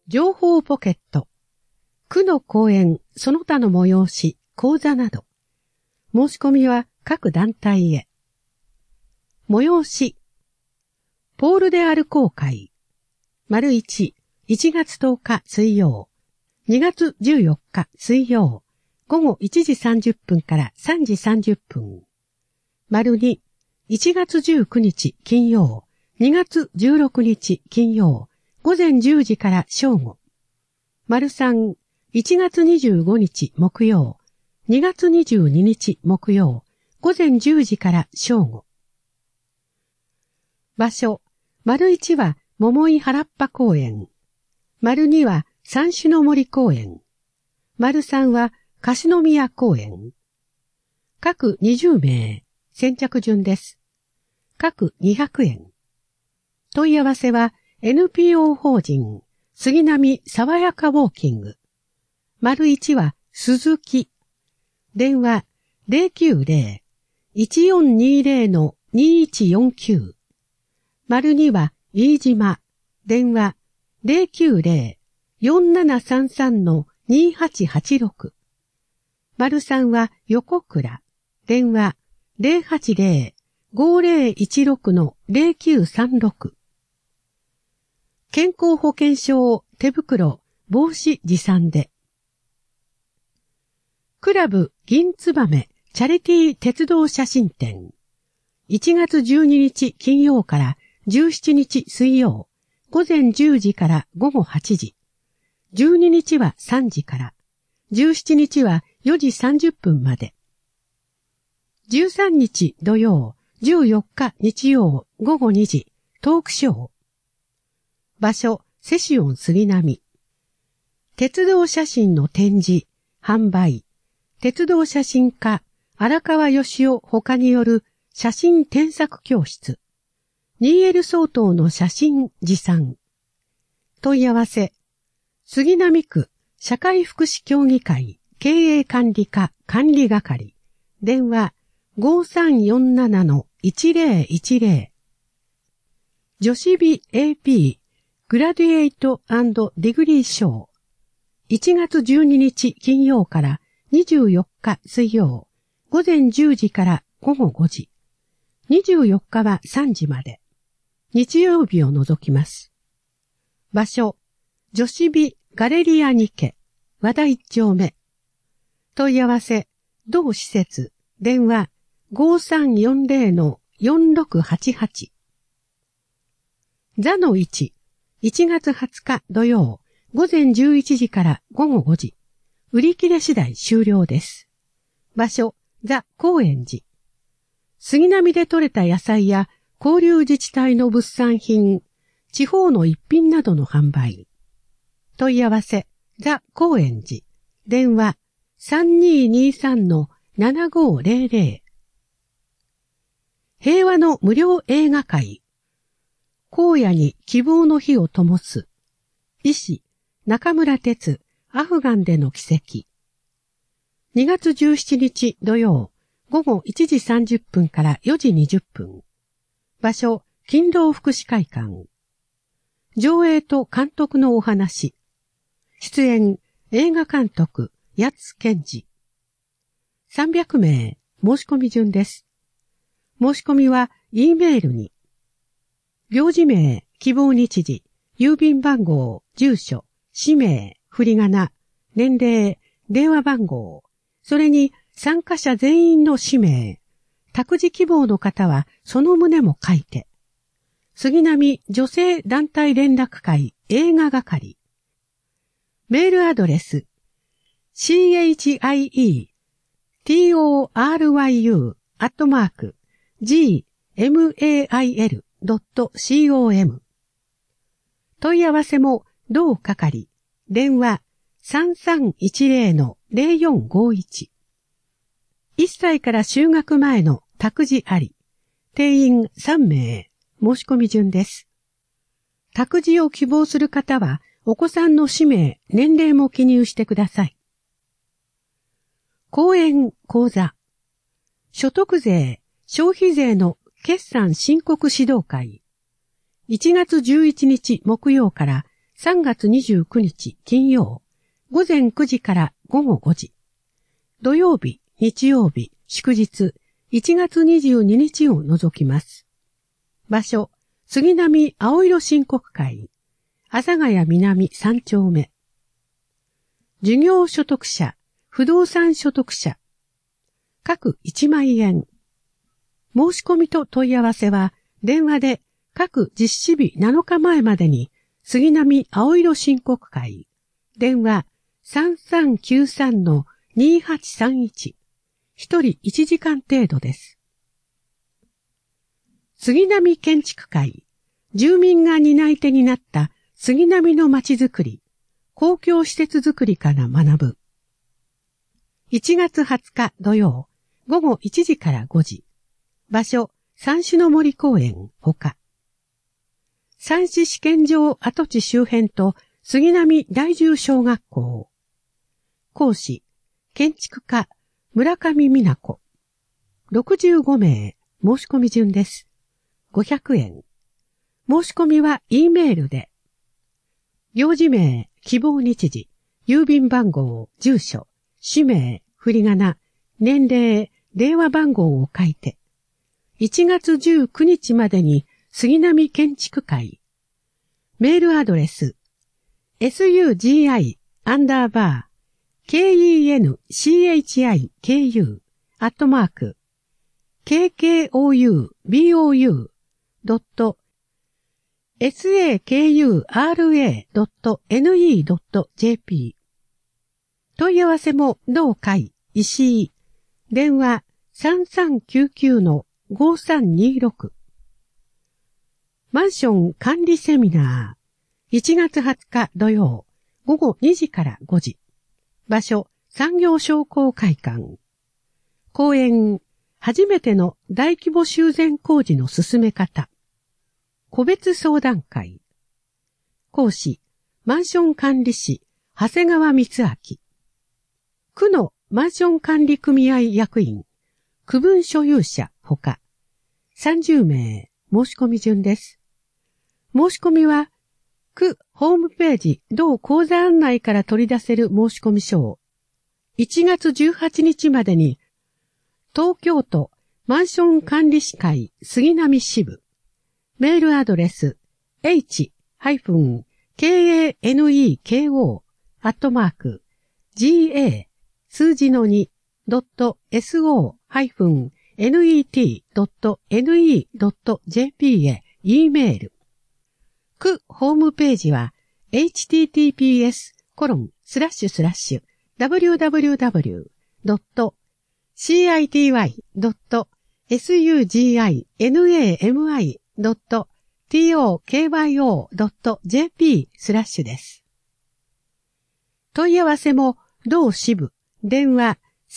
情報ポケット、区の講演、その他の催し、講座など、申し込みは各団体へ。催し、ポールである公会、1、1月10日水曜、2月14日水曜、午後1時30分から3時30分。2、1月19日金曜、2月16日金曜、午前10時から正午。3、1月25日木曜、2月22日木曜、午前10時から正午。場所、1は桃井原っぱ公園。2は三種の森公園。3は樫宮公園。各20名、先着順です。各200円。問い合わせは NPO 法人杉並爽やかウォーキング。1は鈴木。電話 090-1420-2149。2は飯島。電話 090-4733-2886。3は横倉。電話 080-5016-0936。健康保険証手袋帽子持参で。クラブ銀ツバメチャリティー鉄道写真展。1月12日金曜から17日水曜、午前10時から午後8時。12日は3時から、17日は4時30分まで。13日土曜、14日日曜午後2時、トークショー。場所、セシオン杉並。鉄道写真の展示、販売。鉄道写真家、荒川義夫他による写真添削教室。2L 相当の写真持参。問い合わせ。杉並区社会福祉協議会経営管理課管理係。電話 5347-1010。女子美 AP グラデュエイト&ディグリー賞。1月12日金曜から24日水曜、午前10時から午後5時。24日は3時まで。日曜日を除きます。場所、女子美ガレリアニケ、和田1丁目。問い合わせ、同施設、電話 5340-4688。座の位置、1月20日土曜、午前11時から午後5時。売り切れ次第終了です。場所、ザ・高円寺。杉並で採れた野菜や交流自治体の物産品、地方の一品などの販売。問い合わせ、ザ・高円寺。電話、3223-7500。平和の無料映画会。荒野に希望の火を灯す。医師、中村哲、アフガンでの奇跡。2月17日土曜、午後1時30分から4時20分。場所、勤労福祉会館。上映と監督のお話。出演、映画監督、八津健二。300名、申し込み順です。申し込みは、E メールに。行事名、希望日時、郵便番号、住所、氏名、振り仮名、年齢、電話番号、それに参加者全員の氏名、託児希望の方はその旨も書いて。杉並女性団体連絡会映画係。メールアドレス、chieiryu@gmail.com。問い合わせも同係。電話 3310-0451。1歳から就学前の託児あり。定員3名。申し込み順です。託児を希望する方は、お子さんの氏名、年齢も記入してください。講演講座。所得税、消費税の決算申告指導会。1月11日木曜から 3月29日金曜、午前9時から午後5時。土曜日、日曜日、祝日、1月22日を除きます。場所、杉並青色申告会、阿佐ヶ谷南3丁目。事業所得者、不動産所得者。各1万円。申し込みと問い合わせは、電話で各実施日7日前までに、杉並青色申告会。電話 3393-2831。一人1時間程度です。杉並建築会。住民が担い手になった杉並のまちづくり。公共施設づくりから学ぶ。1月20日土曜、午後1時から5時。場所、三種の森公園、ほか。三種試験場跡地周辺と杉並第10小学校。講師、建築家、村上美奈子。65名、申し込み順です。500円。申し込みは E メールで。行事名、希望日時、郵便番号、住所、氏名、振り仮名、年齢、電話番号を書いて、1月19日までに杉並建築会。メールアドレス、sugiandabar,KENCHIKU、@sakura.ne.jp。問い合わせも同会、石井。電話3399-5326。マンション管理セミナー。1月20日土曜、午後2時から5時。場所、産業商工会館。講演、初めての大規模修繕工事の進め方。個別相談会。講師、マンション管理士、長谷川光明。区のマンション管理組合役員、区分所有者ほか、30名、申し込み順です。申し込みは、区ホームページ同講座案内から取り出せる申し込み書を、1月18日までに、東京都マンション管理士会杉並支部、メールアドレス、h-kaneko@ga数字の 2.so-net.ne.jp へ E メール。区ホームページは https://www.cityy.suginami.tokyo.jp/ です。問い合わせも同支部電話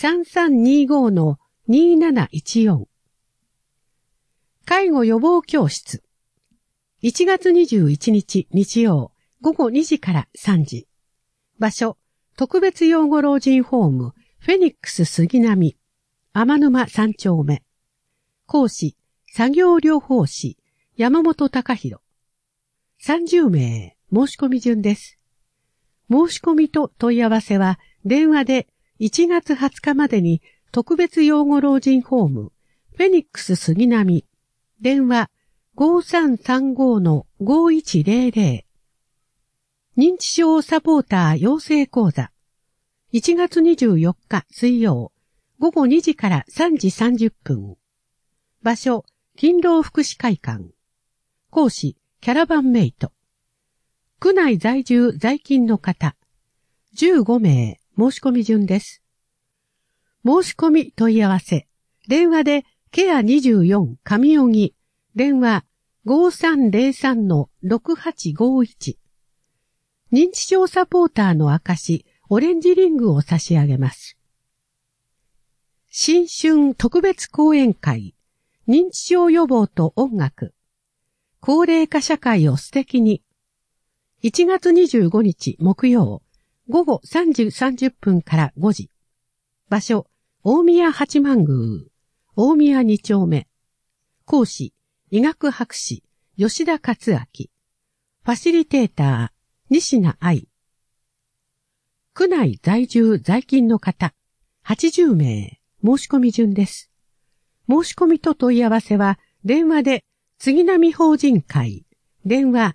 3325-2714。介護予防教室。1月21日日曜午後2時から3時。場所、特別養護老人ホームフェニックス杉並、天沼3丁目。講師、作業療法士、山本隆弘。30名、申し込み順です。申し込みと問い合わせは電話で1月20日までに特別養護老人ホームフェニックス杉並、電話 5335-5100。認知症サポーター養成講座。1月24日水曜、午後2時から3時30分。場所、勤労福祉会館。講師、キャラバンメイト。区内在住在勤の方。15名、申し込み順です。申し込み問い合わせ。電話で、ケア24上荻。電話 5303-6851。認知症サポーターの証、オレンジリングを差し上げます。新春特別講演会。認知症予防と音楽。高齢化社会を素敵に。1月25日木曜、午後3時30分から5時。場所、大宮八幡宮、大宮2丁目。講師、医学博士、吉田克明。ファシリテーター、 西名愛。区内在住在勤の方、80名、申し込み順です。申し込みと問い合わせは、電話で、杉並法人会、電話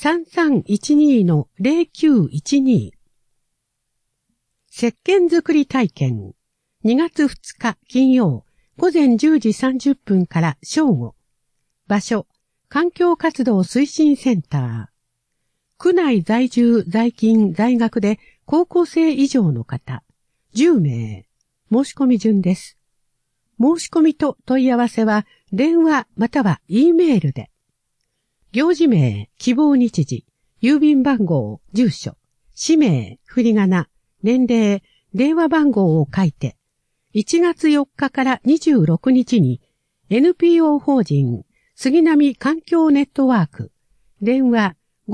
3312-0912。石鹸作り体験、2月2日金曜、午前10時30分から正午。場所、環境活動推進センター。区内在住在勤在学で高校生以上の方、10名、申し込み順です。申し込みと問い合わせは、電話または E メールで。行事名、希望日時、郵便番号、住所、氏名、振り仮名、年齢、電話番号を書いて、1月4日から26日に NPO 法人杉並環境ネットワーク、電話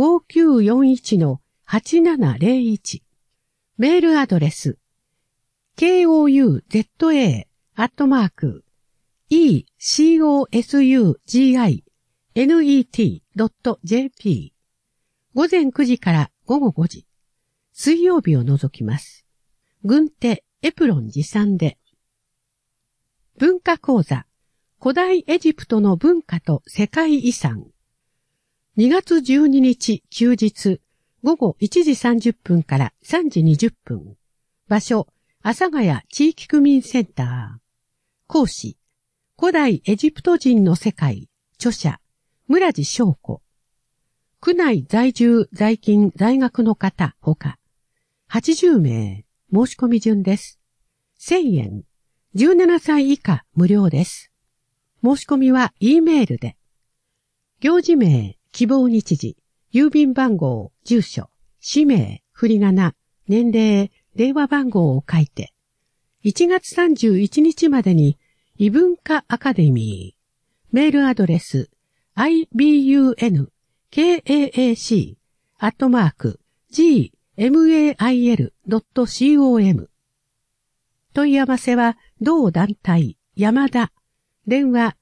5941-8701、メールアドレス、kouza@ecosugnet.jp 午前9時から午後5時。水曜日を除きます。軍手エプロン持参で。文化講座古代エジプトの文化と世界遺産。2月12日休日午後1時30分から3時20分。場所阿佐ヶ谷地域区民センター。講師、古代エジプト人の世界、著者、村地翔子。区内在住在勤在学の方、ほか、80名、申し込み順です。1000円、17歳以下無料です。申し込みは E メールで。行事名、希望日時、郵便番号、住所、氏名、振り仮名、年齢、電話番号を書いて、1月31日までに異文化アカデミー、メールアドレス、ibunkaac@gmail.com 問い合わせは同団体山田電話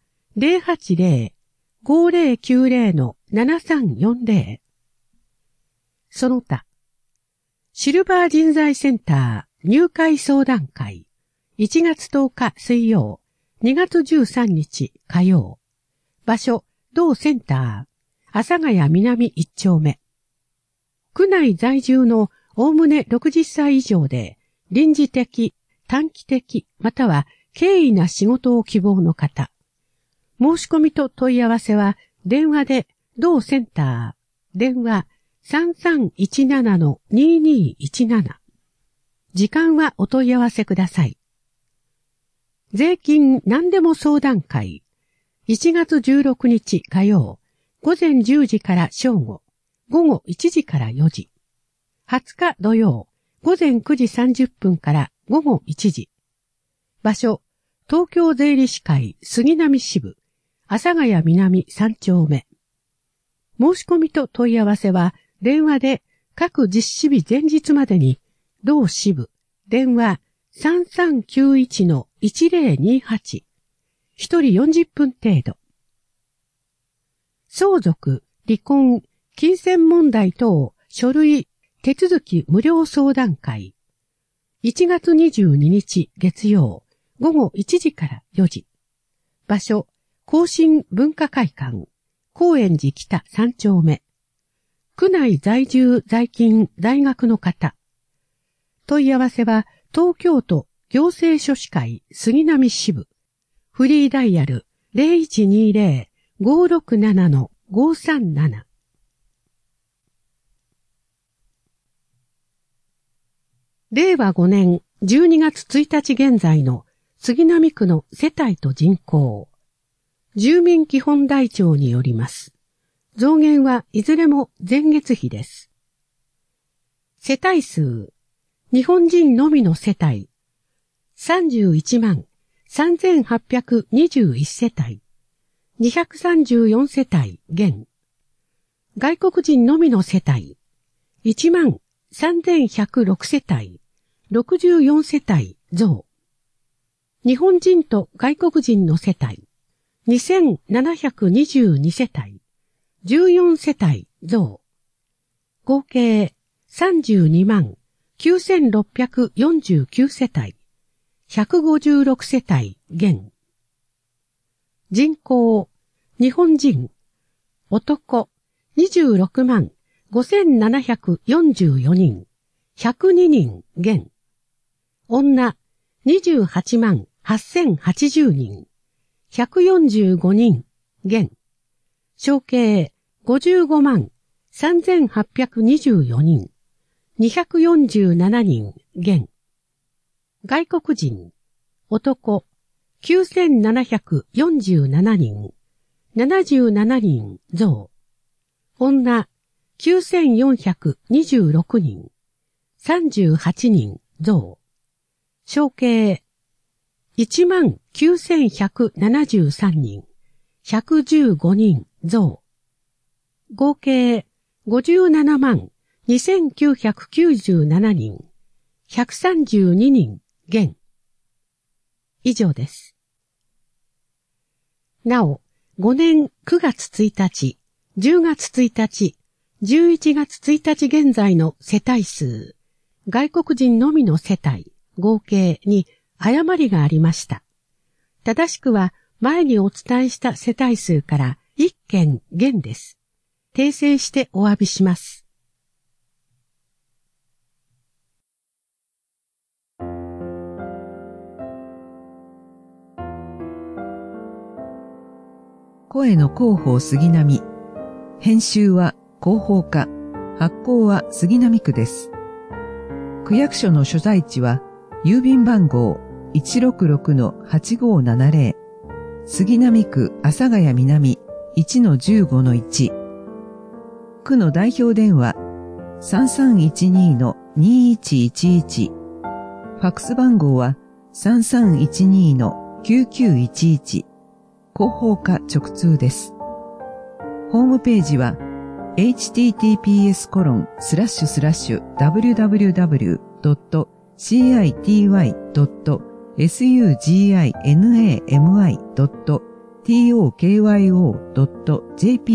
080-5090-7340 その他シルバー人材センター入会相談会1月10日水曜2月13日火曜場所同センター阿佐ヶ谷南1丁目区内在住のおおむね60歳以上で臨時的短期的または経緯な仕事を希望の方申し込みと問い合わせは電話で同センター電話 3317-2217 時間はお問い合わせください。税金何でも相談会1月16日火曜午前10時から正午午後1時から4時20日土曜午前9時30分から午後1時場所東京税理士会杉並支部阿佐ヶ谷南3丁目申し込みと問い合わせは電話で各実施日前日までに同支部電話 3391-1028 一人40分程度相続、離婚、金銭問題等書類手続き無料相談会1月22日月曜午後1時から4時場所更新文化会館高円寺北3丁目区内在住在勤在学の方問い合わせは東京都行政書士会杉並支部フリーダイヤル 0120-567-537 令和5年12月1日現在の杉並区の世帯と人口住民基本台帳によります。増減はいずれも前月比です。世帯数、日本人のみの世帯、31万3821世帯、234世帯減。外国人のみの世帯、1万3106世帯、64世帯増。日本人と外国人の世帯、2722世帯、14世帯増。 合計32万9649世帯、156世帯減。人口、日本人、男26万5744人、102人減。女28万8080人、145人減。小計55万3824人、247人減。外国人、男9747人、77人増。女9426人、38人増。小計19173人、115人増。合計57万2997人、132人減。以上です。なお、5年9月1日、10月1日、11月1日現在の世帯数、外国人のみの世帯、合計に誤りがありました。正しくは前にお伝えした世帯数から1件減です。訂正してお詫びします。 声の広報杉並。編集は広報課。発行は杉並区です。区役所の所在地は郵便番号 166-8570 杉並区阿佐ヶ谷南 1-15-1。区の代表電話 3312-2111。ファックス番号は 3312-9911。広報課直通です。ホームページは https://www.city.sinami.tokyo.jp/。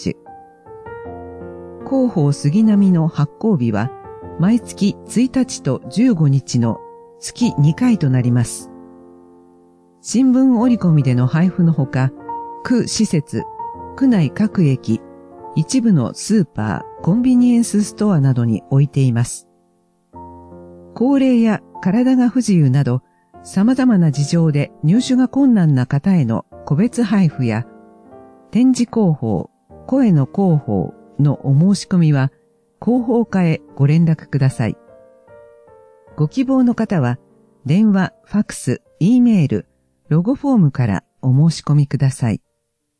広報杉並の発行日は毎月1日と15日の月2回となります。新聞折り込みでの配布のほか、区施設、区内各駅、一部のスーパー、コンビニエンスストアなどに置いています。高齢や体が不自由など、様々な事情で入手が困難な方への個別配布や、展示広報、声の広報のお申し込みは、広報課へご連絡ください。ご希望の方は、電話、ファックス、Eメール、ロゴフォームからお申し込みください。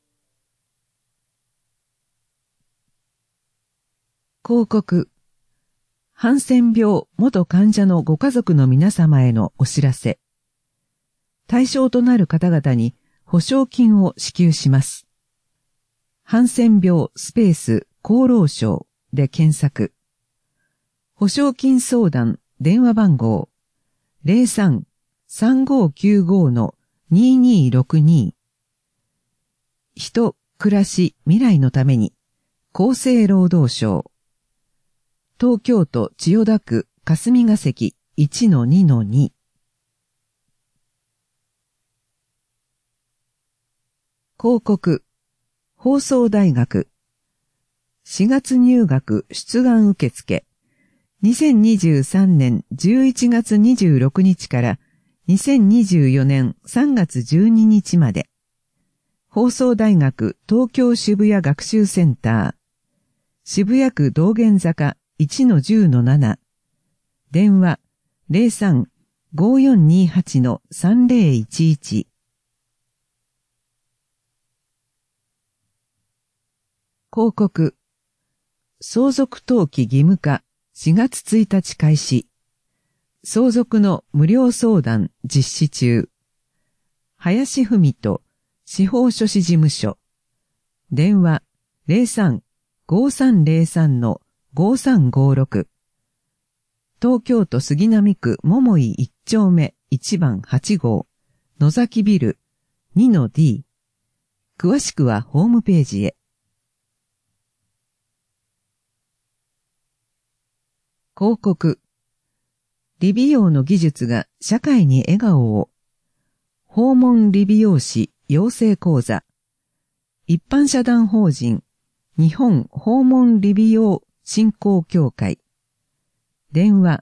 広告。ハンセン病元患者のご家族の皆様へのお知らせ。対象となる方々に保証金を支給します。ハンセン病スペース厚労省で検索。保証金相談電話番号 03-3595-2262。人、暮らし、未来のために厚生労働省。東京都千代田区霞が関 1-2-2。広告。放送大学。4月入学出願受付。2023年11月26日から2024年3月12日まで。放送大学東京渋谷学習センター。渋谷区道玄坂 1-10-7。電話 03-5428-3011。広告。相続登記義務化4月1日開始。相続の無料相談実施中。林文人司法書士事務所。電話 03-5303-5356。東京都杉並区桃井1丁目1番8号野崎ビル 2-D。詳しくはホームページへ。 広告。理美容の技術が社会に笑顔を。訪問理美容師養成講座。一般社団法人日本訪問理美容振興協会。電話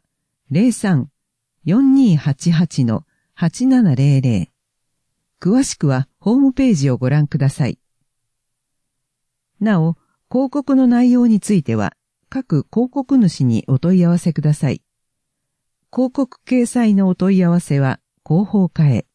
03-4288-8700。詳しくはホームページをご覧ください。なお、広告の内容については、各広告主にお問い合わせください。広告掲載のお問い合わせは広報課へ。